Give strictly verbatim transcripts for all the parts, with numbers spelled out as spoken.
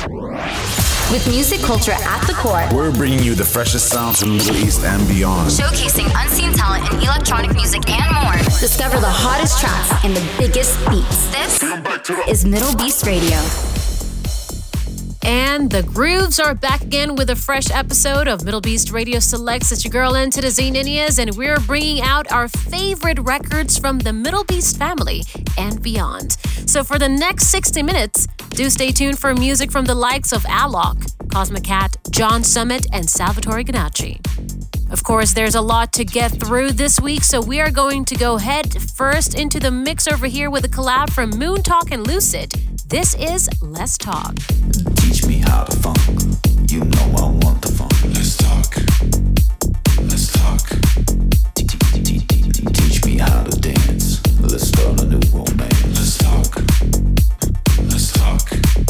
With music culture at the core, we're bringing you the freshest sounds from the Middle East and beyond. Showcasing unseen talent in electronic music and more. Discover the hottest tracks and the biggest beats. This is Middle Beast Radio. And the grooves are back again with a fresh episode of Middle Beast Radio Selects. It's your girl, N to the Z Ninias, and we're bringing out our favorite records from the Middle Beast family and beyond. So for the next sixty minutes, do stay tuned for music from the likes of Alok, Cosmic Cat, John Summit, and Salvatore Ganacci. Of course, there's a lot to get through this week, so we are going to go head first into the mix over here with a collab from Moon Talk and Lucid. This is Let's Talk. Teach me how to funk. You know I want the funk. Let's talk. Let's talk. Teach me how to dance. Let's start a new romance. Let's talk. Let's talk.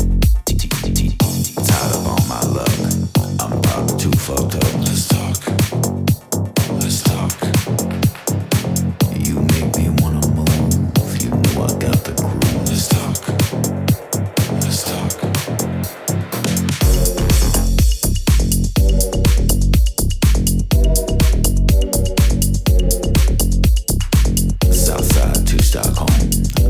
Tired of all my luck. I'm probably too fucked up. Let's talk. Let's talk. You make me wanna move. You know I got the groove. Let's talk. Let's talk. Southside to Stockholm.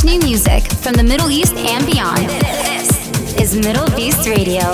fresh new music from the Middle East and beyond. This is Middle Beast Radio.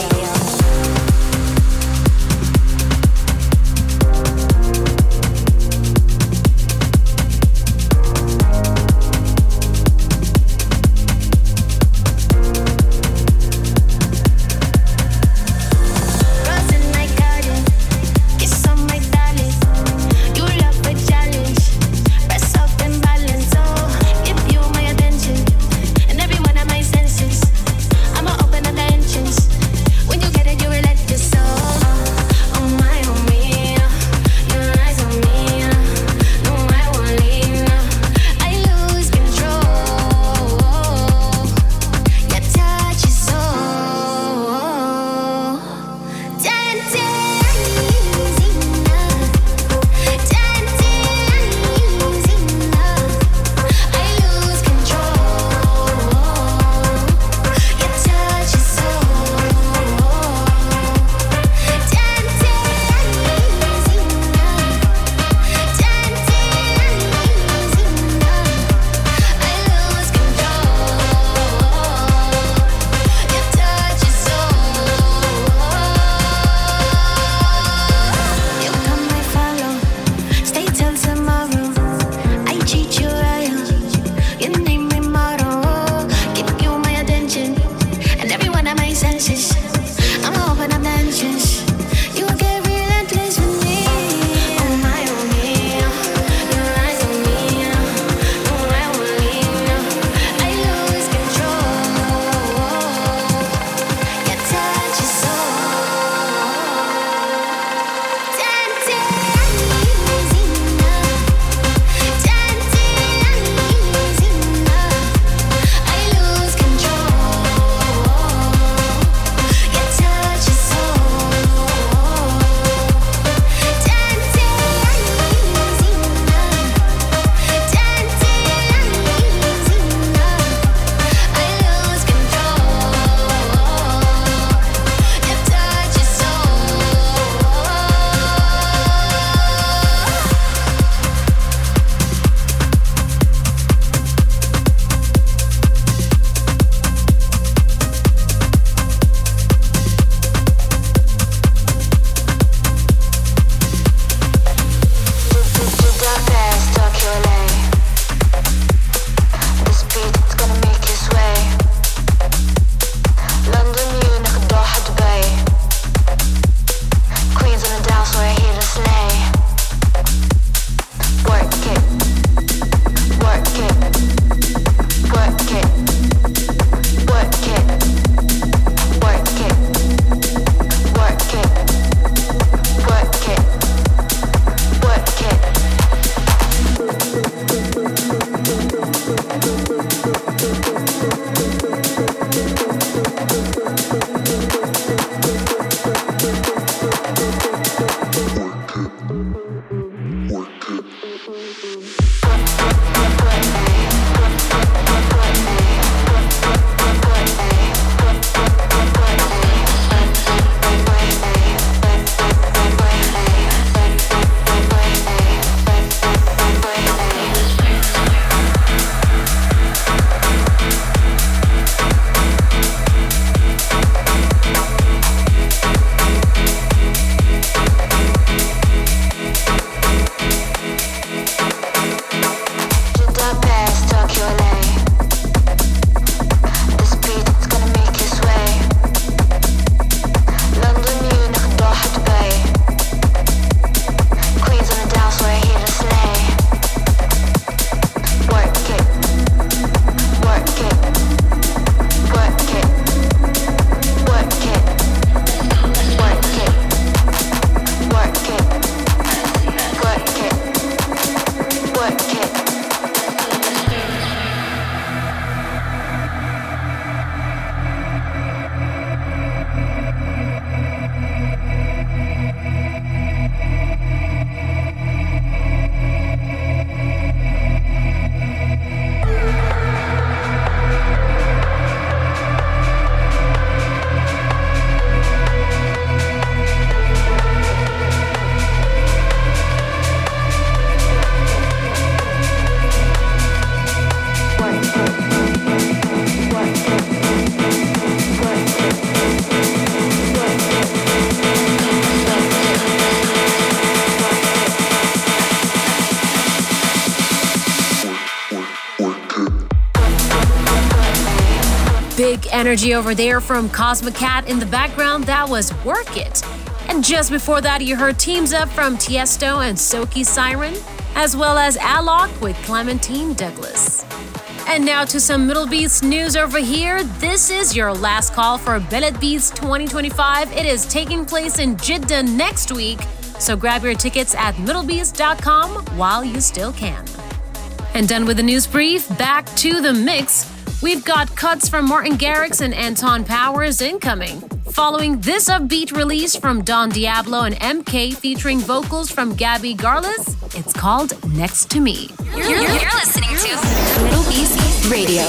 energy over there from Cosmic Cat in the background. That was Work It. And just before that, you heard Teams Up from Tiesto and Soki Siren, as well as Alok with Clementine Douglas. And now to some Middle Beast news over here. This is your last call for Belet Beats twenty twenty-five. It is taking place in Jeddah next week, so grab your tickets at middlebeast dot com while you still can. And done with the news brief, back to the mix. We've got cuts from Martin Garrix and Anton Powers incoming. Following this upbeat release from Don Diablo and M K featuring vocals from Gabby Garlis, it's called Next to Me. You're, you're, you're listening to Middle Beast Radio.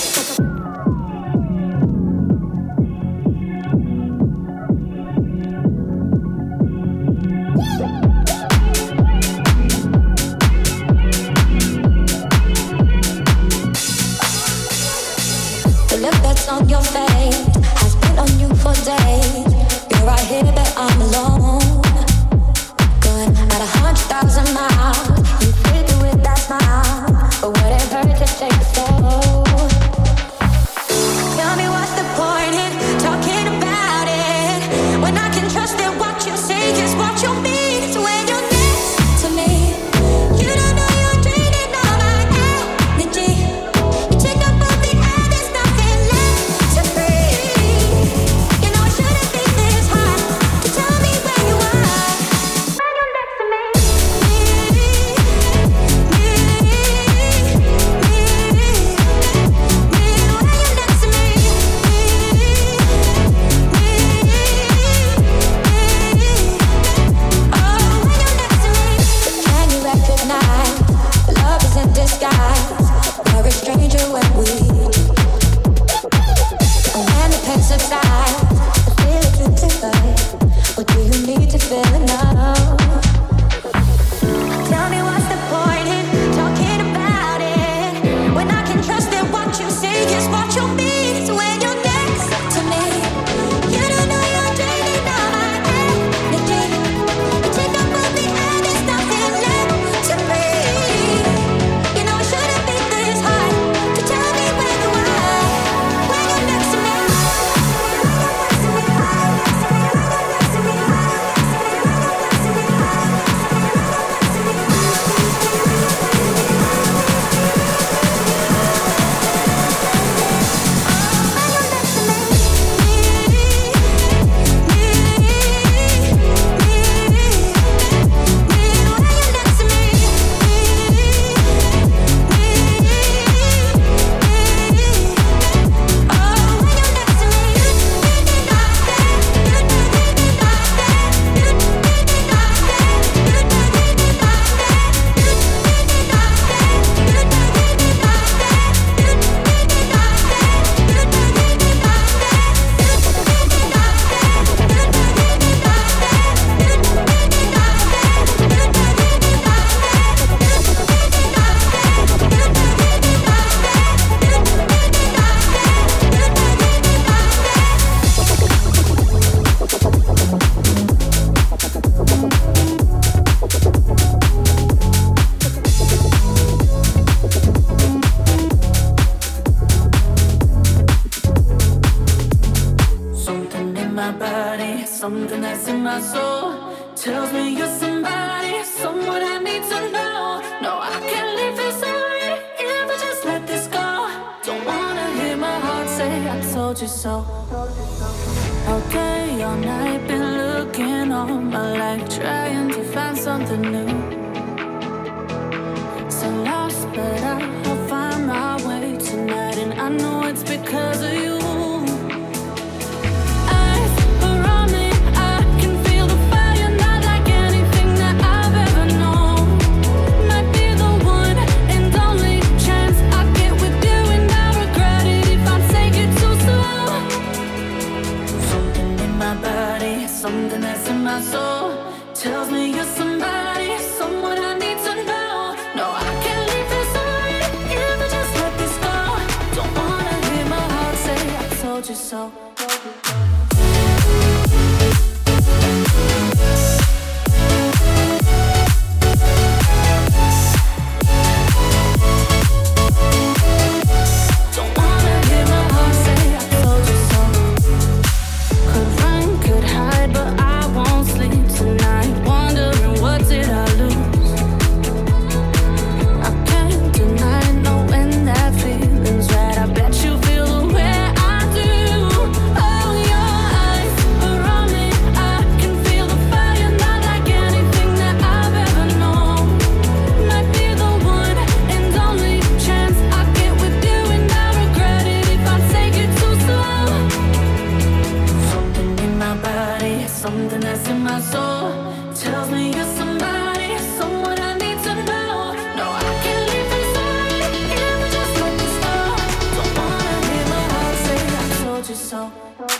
The look that's on your face has been on you for days. You're right here, but I'm alone. Going at a hundred thousand miles. You feel it with that smile, but whatever it takes, take it slow. Tell me what's the point in talking about it when I can trust that what you say is what you mean. It's when you're next to me. You don't know you're draining all my energy. You take up all the air, there's nothing left to breathe. You know it shouldn't be this hard to tell me where you are when you're next to me. Don't wanna hear my heart say I told you Something that's in my soul tells me you're somebody, someone I need to know. No, I can't live inside and just let this go. Don't wanna hear my heart say I told you so.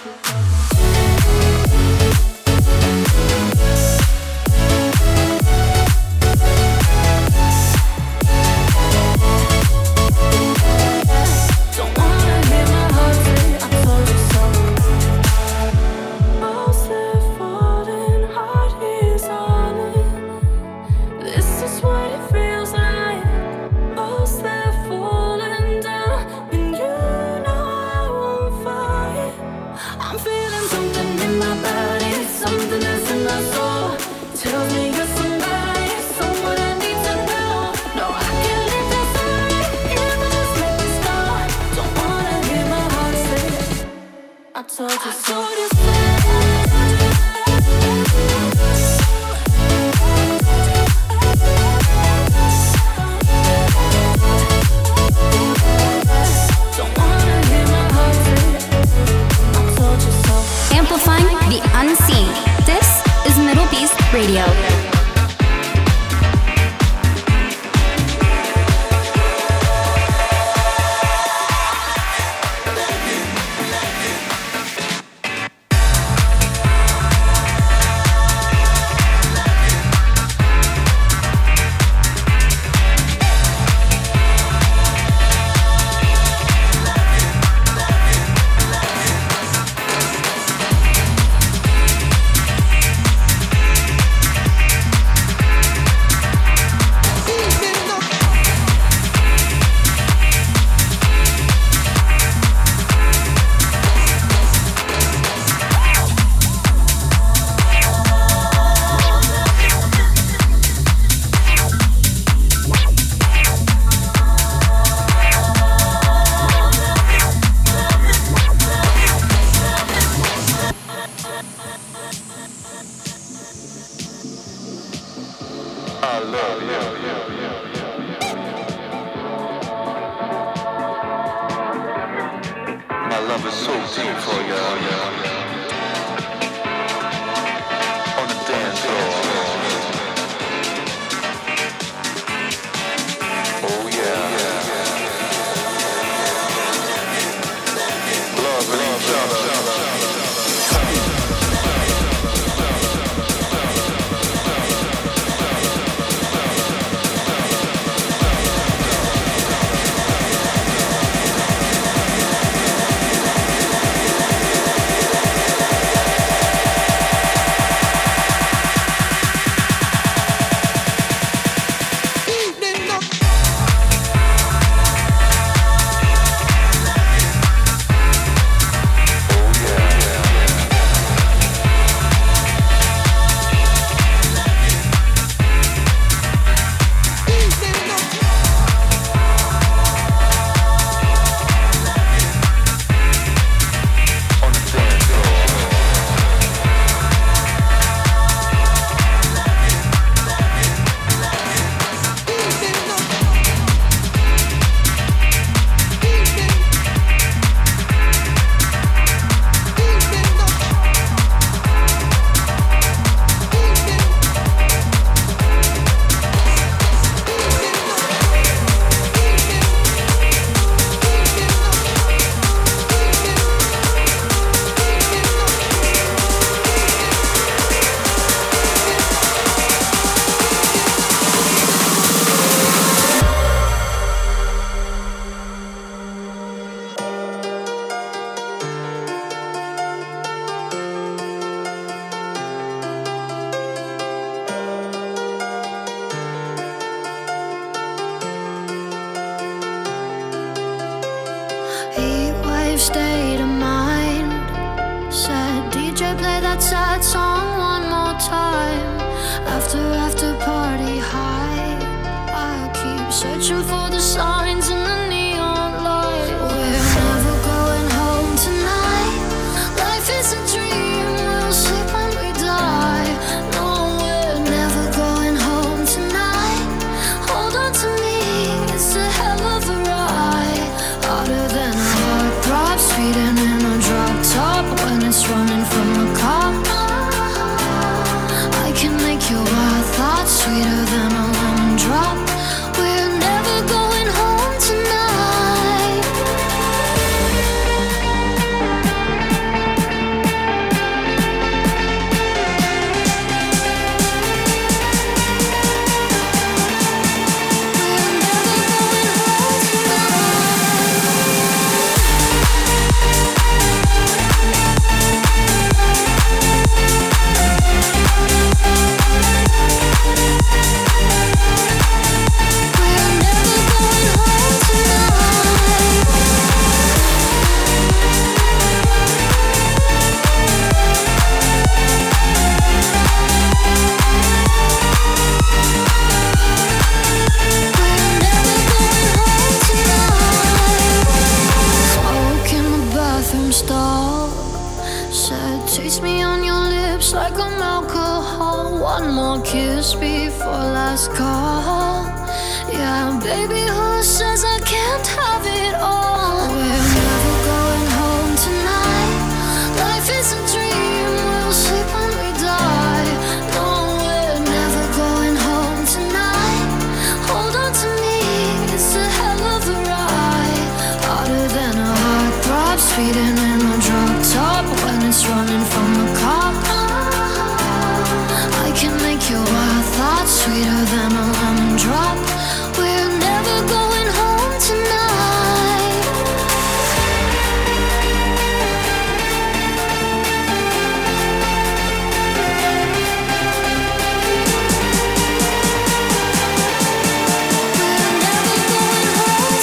State of mind. Said D J play that sad song one more time. After after party high, I keep searching for the signs in the neon light. We're never going home tonight. Life is a dream, we'll sleep when we die. No, we're never going home tonight. Hold on to me, it's a hell of a ride. Harder than a heart throb, speeding in a drop top when it's running from the cops. sweeter than a lemon drop. We're never going home tonight. We're never going home stall. Said, taste me on your lips like I'm alcohol. One more kiss before last call. Yeah, baby, who says I can't have it all? We're never going home tonight. Life is a dream, we'll sleep when we die. No, we're never going home tonight. Hold on to me, it's a hell of a ride. Harder than a heartthrob, speeding in a drop top when it's running from the cop. I can make your wild thoughts sweeter than a lemon drop. We're never going home tonight. We're never going home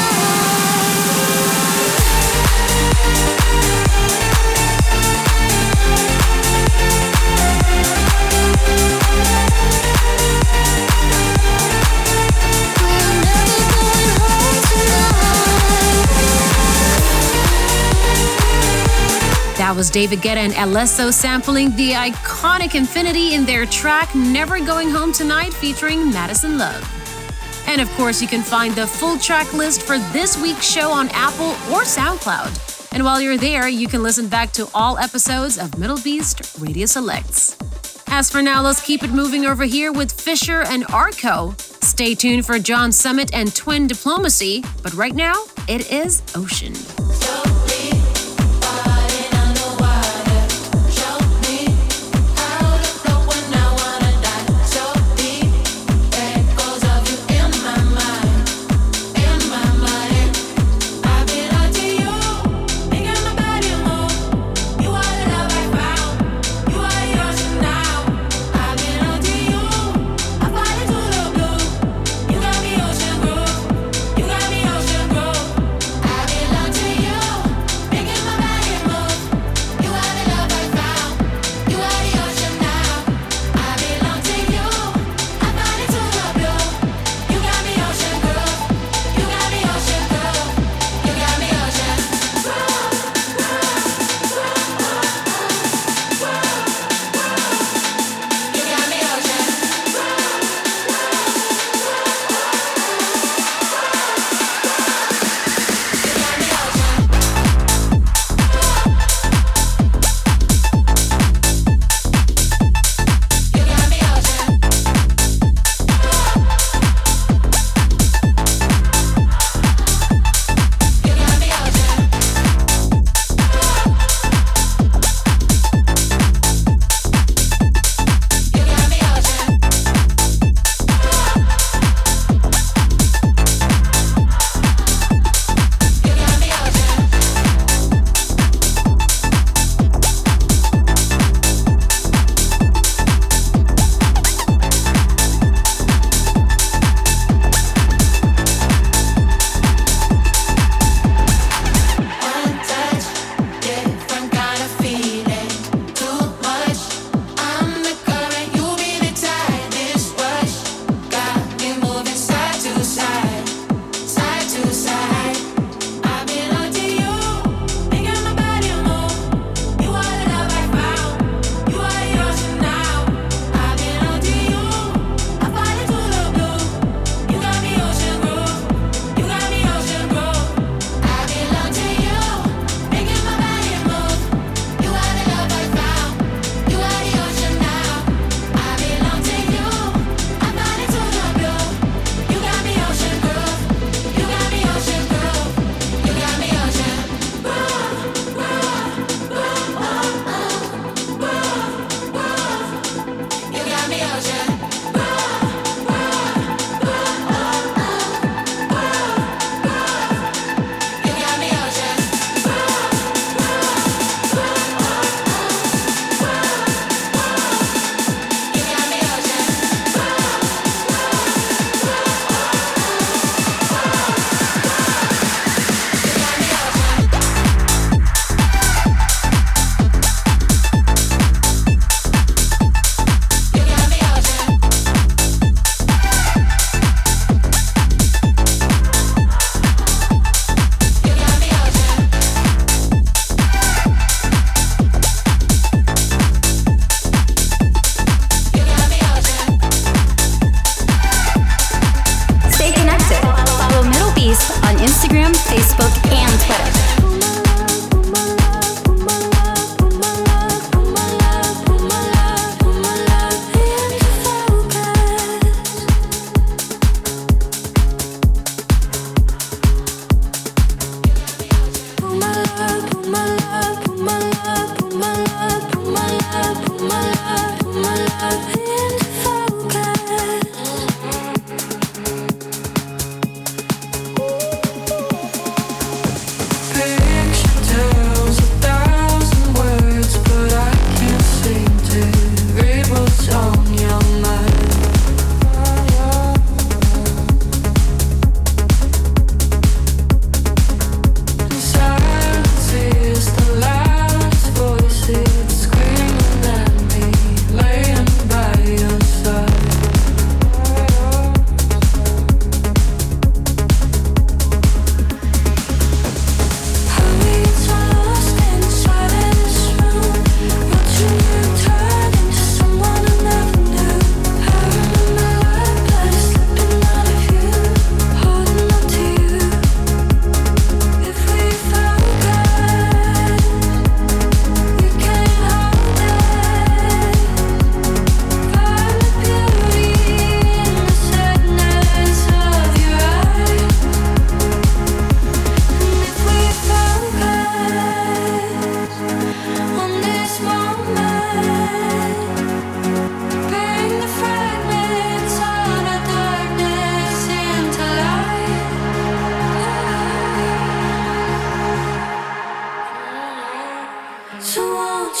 That was David Guetta and Alesso sampling the iconic Infinity in their track Never Going Home Tonight featuring Madison Love. And of course, you can find the full track list for this week's show on Apple or SoundCloud. And while you're there, you can listen back to all episodes of Middle Beast Radio Selects. As for now, let's keep it moving over here with Fisher and Arco. Stay tuned for John Summit and Twin Diplomacy, but right now, it is Ocean. you got me ocean groove. You got me ocean groove. I belong to you.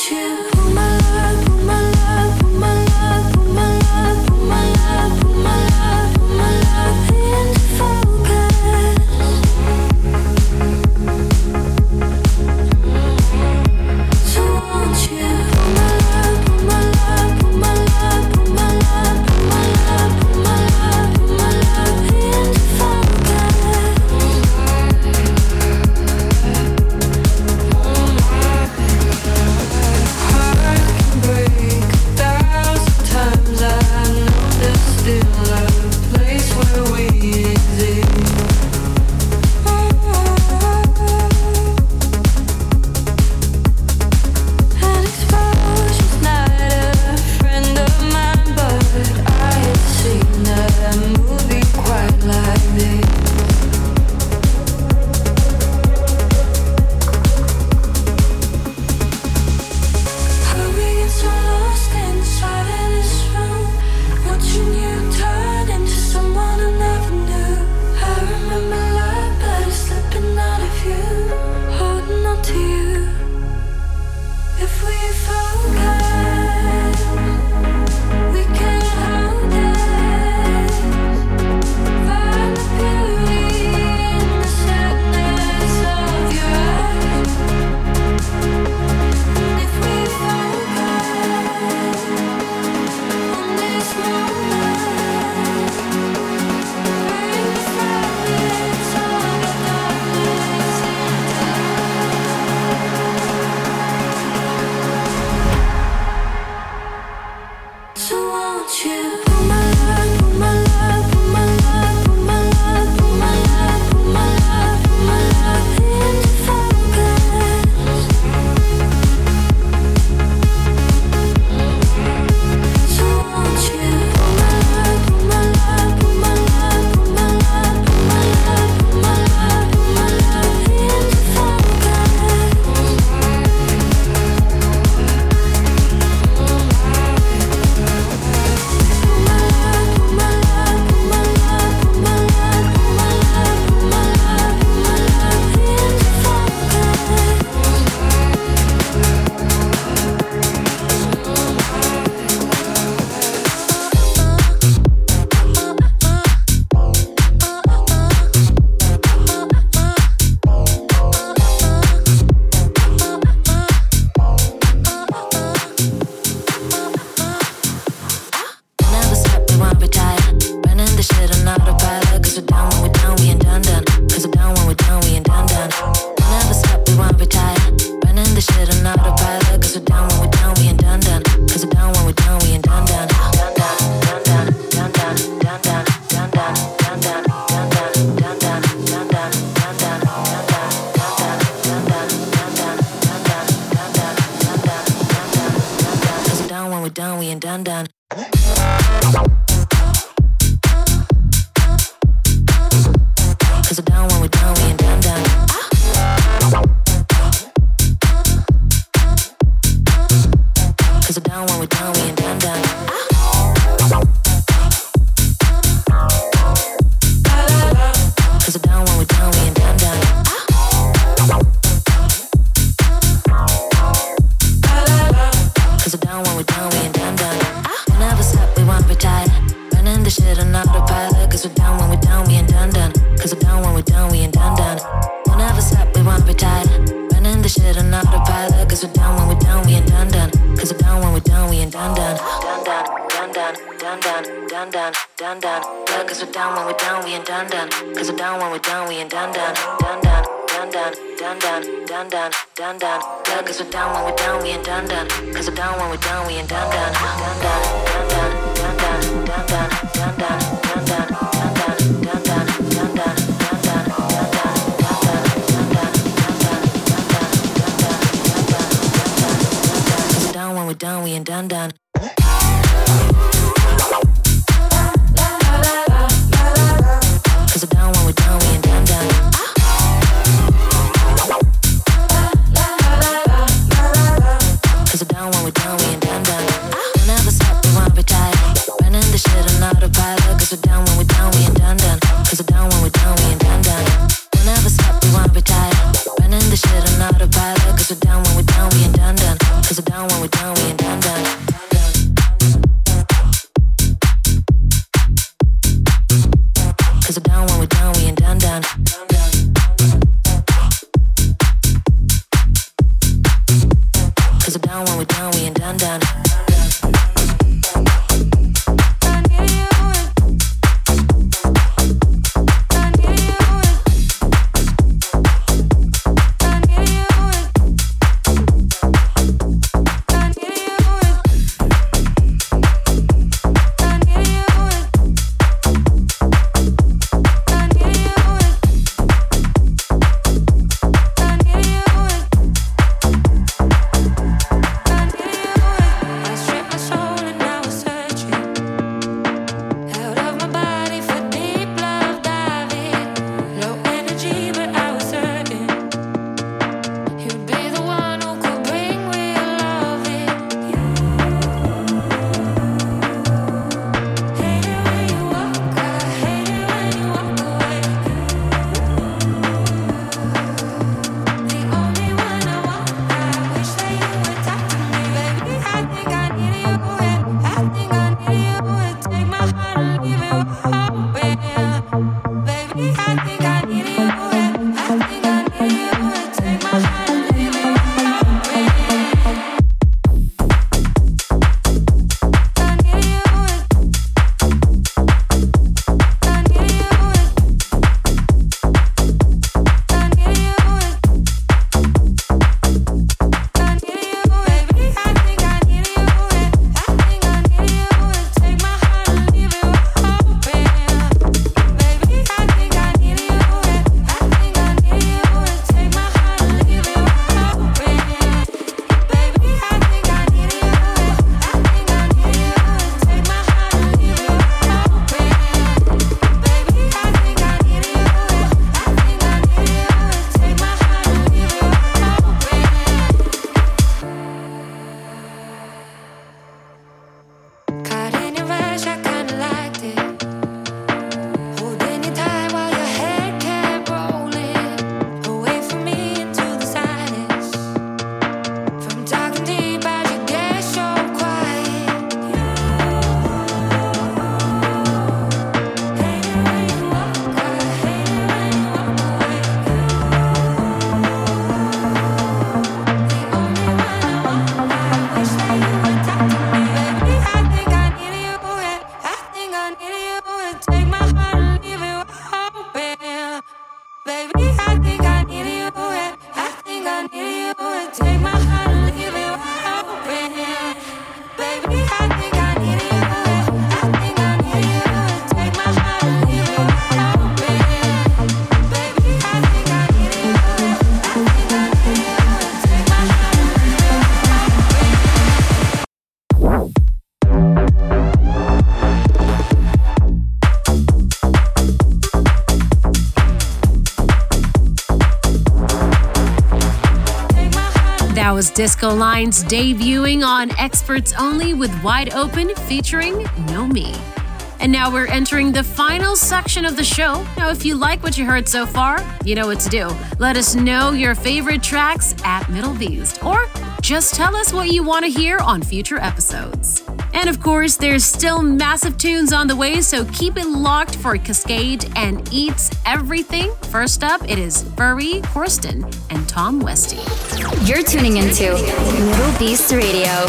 Cause we're down when we're down, we ain't done done. Cause we're down down, when we're down, we ain't done, done. Cause we're down, when we're down, we ain't done, done. Cause we're down, when we're down, we ain't done, done. That was Disco Lines debuting on Experts Only with Wide Open featuring Know Me. And now we're entering the final section of the show. Now, if you like what you heard so far, you know what to do. Let us know your favorite tracks at Middle Beast, or just tell us what you want to hear on future episodes. And of course, there's still massive tunes on the way, so keep it locked for Cascade and Eats Everything. First up, it is Furry Horston and Tom Westy. You're tuning into Middle Beast Radio.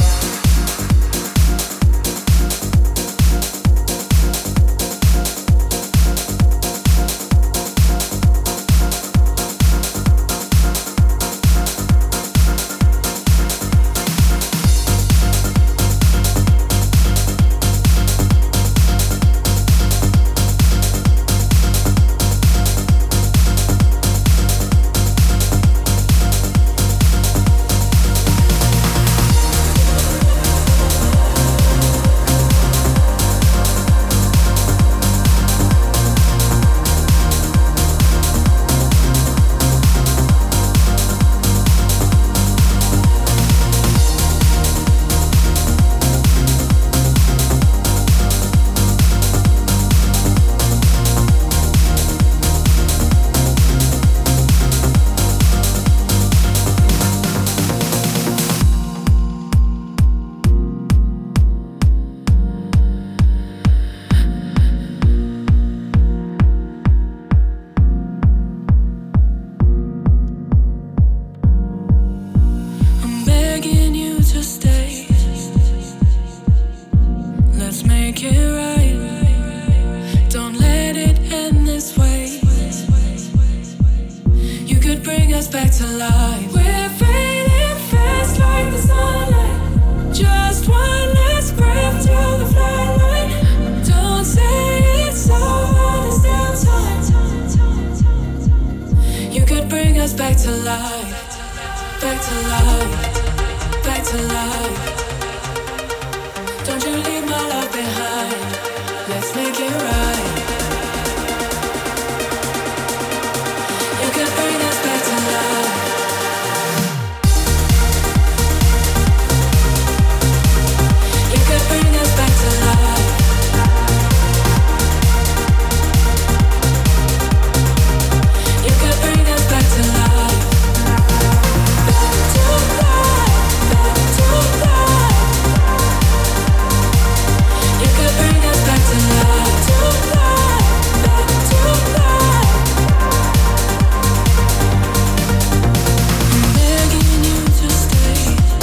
to life, back to life, back to life. Don't you leave my love behind. Let's make it right. You can bring us back to life. You can bring us back to life. You can bring us back to life. Back to life, back to life. You can bring us back to life, to life, back to life. I'm begging you to stay.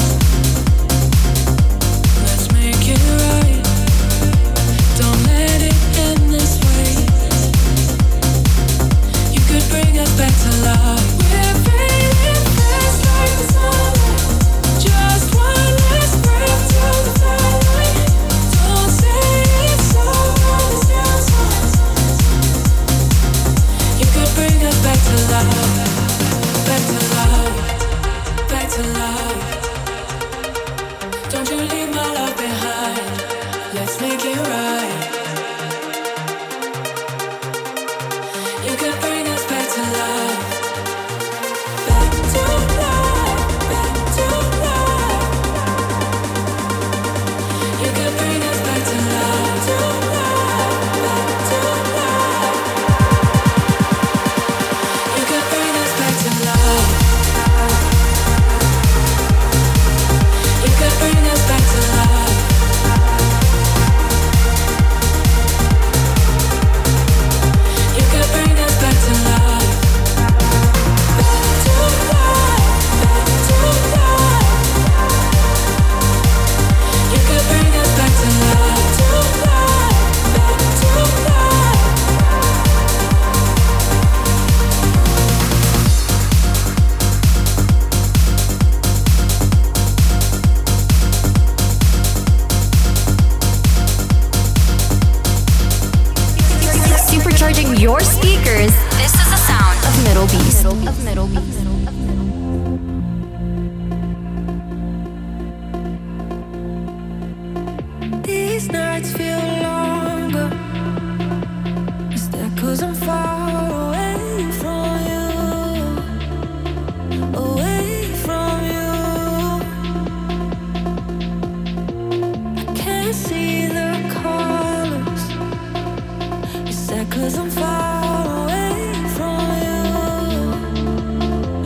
Let's make it right. Don't let it end this way. You could bring us back to life. We're fading fast like the sunlight. Just one last breath till the twilight. Don't say it's over, it's outside. You could bring us back to life, back to life, back to life. Don't you leave my love behind. Let's make it right. You could bring us back to life, back to life, back to life. You could bring us back to life, to life, back to life. You could bring us back to life. You could bring us back to life. You could bring us back to life. Back to life, back to life. You could bring us back to life, to life, back to life. Supercharging your speakers. This is the sound of Middle Beast. Of Middle Beast. These nights feel longer. Is that 'cause I'm far away from you? Away from you. I can't see the colors. Is that 'cause I'm far away from you?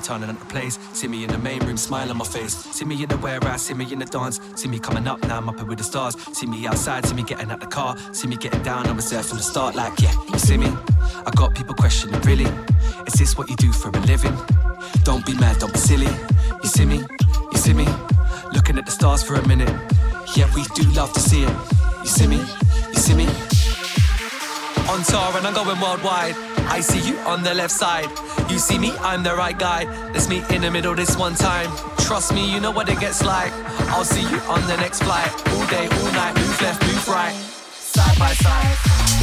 turning up the place. See me in the main room, smile on my face. See me in the warehouse, see me in the dance. See me coming up, now I'm up with the stars. See me outside, see me getting out the car. See me getting down, I was there from the start. Like, yeah, you see me? I got people questioning, really? Is this what you do for a living? Don't be mad, don't be silly. You see me? You see me? Looking at the stars for a minute. Yeah, we do love to see it. You see me? You see me? On tour and I'm going worldwide. I see you on the left side. You see me, I'm the right guy. Let's meet in the middle this one time. Trust me, you know what it gets like. I'll see you on the next flight. All day, all night, move left, move right. Side by side.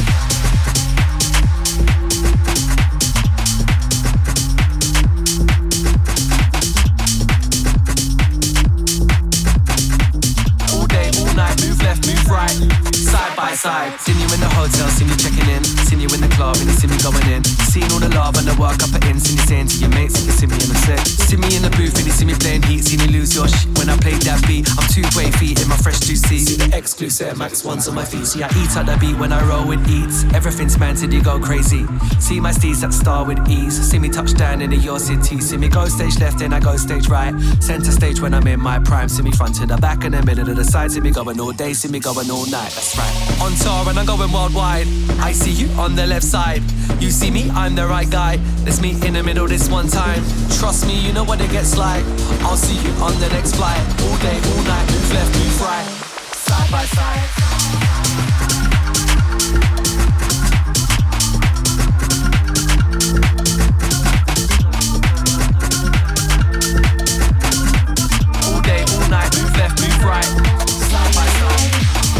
Move left, move right, side by side. Seen you in the hotel, seen you checking in. Seen you in the club and you see me going in. Seen all the love and the work I put in. Seen you saying to your mates, you see me in the set. See me in the booth and you see me playing heat. Seen you lose your shit when I played that beat. I'm two way feet in my fresh juicy. See the exclusive Max ones on my feet. See I eat at the beat when I roll with eats. Everything's man till you go crazy. See my steez that star with ease. See me touch down into your city. See me go stage left and I go stage right. Center stage when I'm in my prime. See me front to the back and the middle to the side. See me going all day, see me going all night, that's right. On tour and I'm going worldwide. I see you on the left side. You see me, I'm the right guy. Let's meet in the middle this one time. Trust me, you know what it gets like. I'll see you on the next flight. All day, all night, move left, move right. Side by side. All day, all night, move left, move right. Side by side.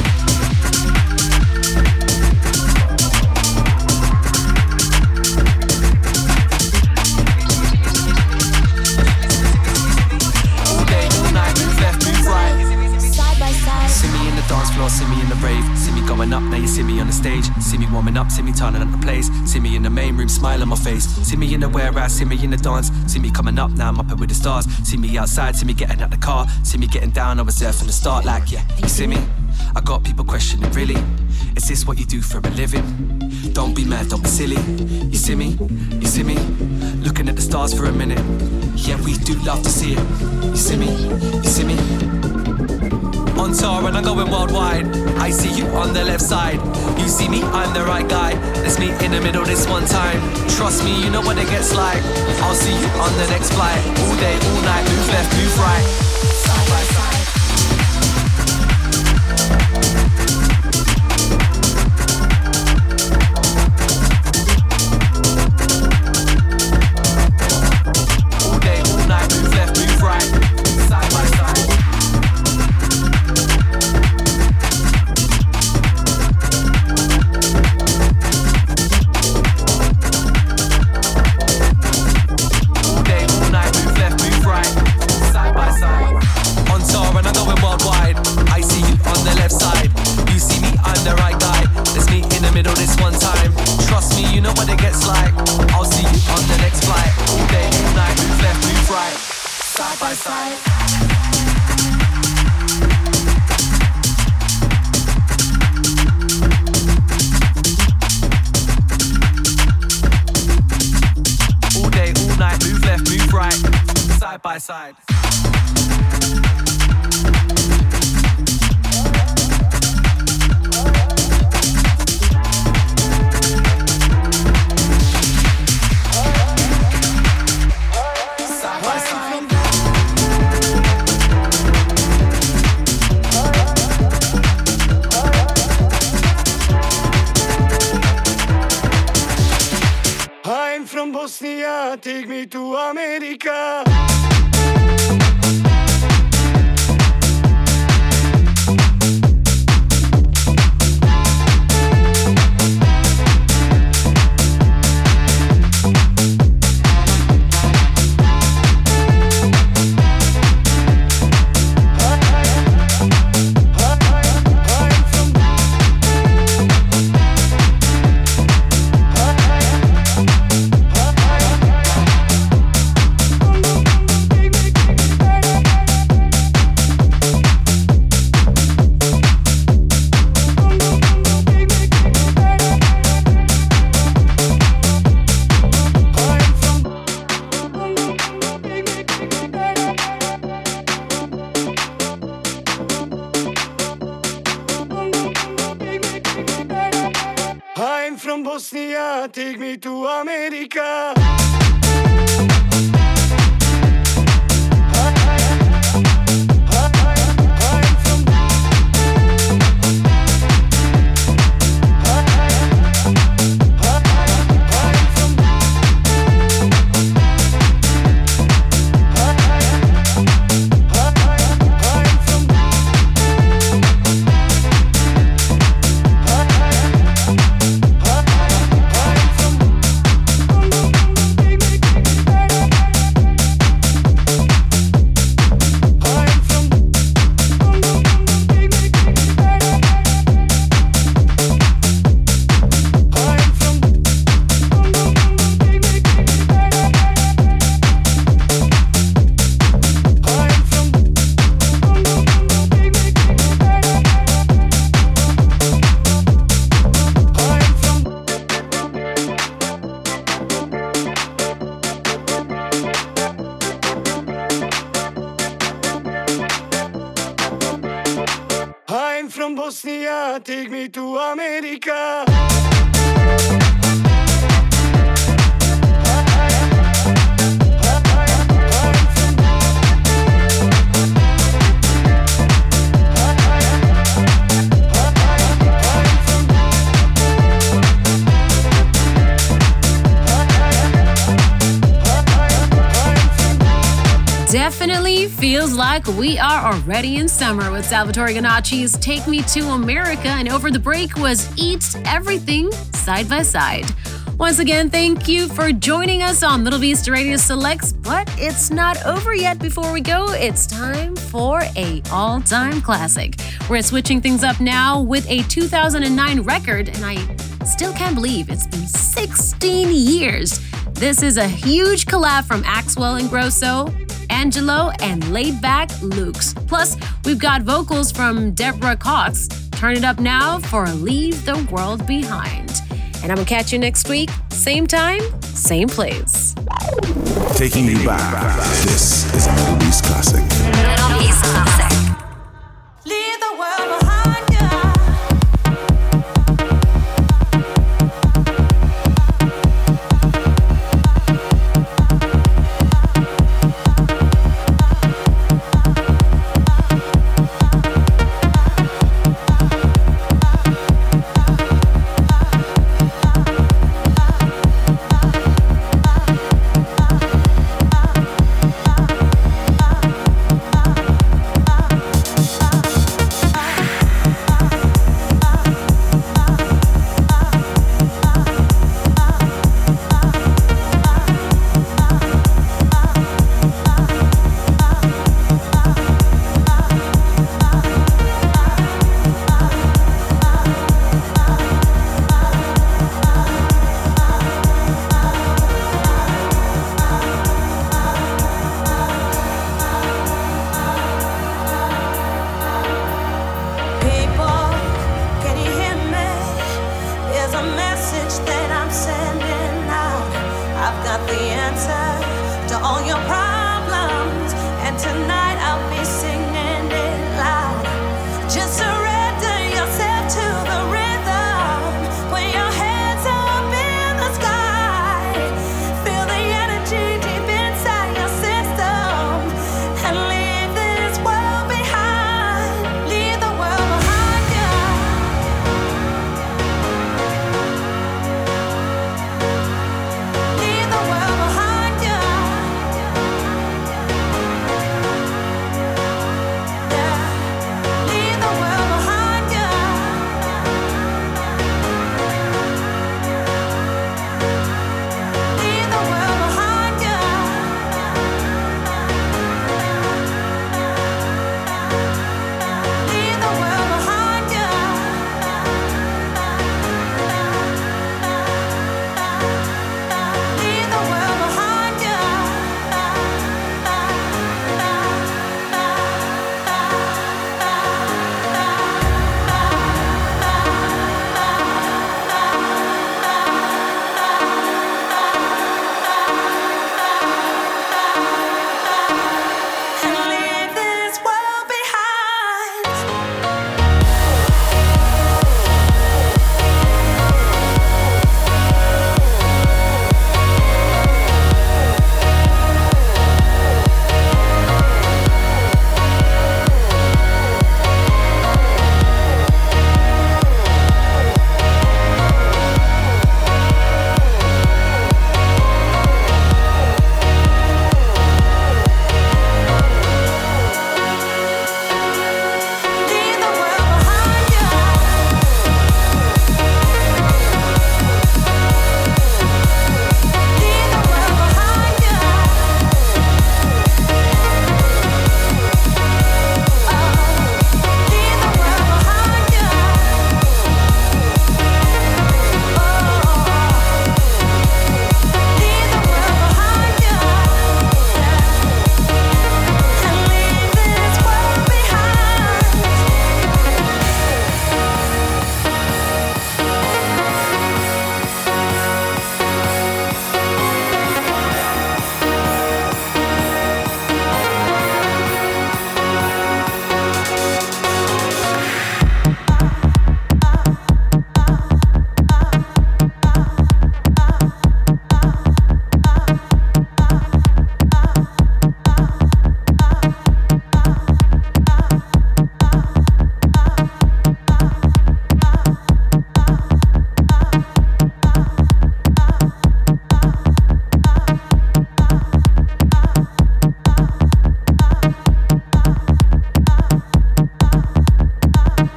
All day, all night, move left, move right. Side by side. See me in the dance floor, see me in the rave. See me going up, now you see me on the stage. See me warming up, see me turning up the place. See me in the main room, smile on my face. See me in the warehouse, see me in the dance. See me coming up, now I'm up with the stars. See me outside, see me getting out the car. See me getting down, I was there from the start. Like, yeah, you see me? I got people questioning, really? Is this what you do for a living? Don't be mad, don't be silly. You see me? You see me? Looking at the stars for a minute. Yeah, we do love to see it. You see me? You see me? On tour and I'm going worldwide. I see you on the left side. You see me, I'm the right guy. Let's meet in the middle this one time. Trust me, you know what it gets like. I'll see you on the next flight. All day, all night, move left, move right. Side by side. Side. I'm from Bosnia, take me to America. Bosnia, take me to America. I'm from Bosnia, take me to America. Definitely feels like we are already in summer with Salvatore Ganacci's Take Me to America, and over the break was Eat Everything Side by Side. Once again, thank you for joining us on Middle Beast Radio Selects, but it's not over yet. Before we go, it's time for a all-time classic. We're switching things up now with a two thousand nine record, and I still can't believe it's been sixteen years. This is a huge collab from Axwell and Grosso, Angelo, and Laidback Lukes. Plus, we've got vocals from Deborah Cox. Turn it up now for Leave the World Behind. And I'm gonna catch you next week, same time, same place. Taking you back. This is a Middle East classic.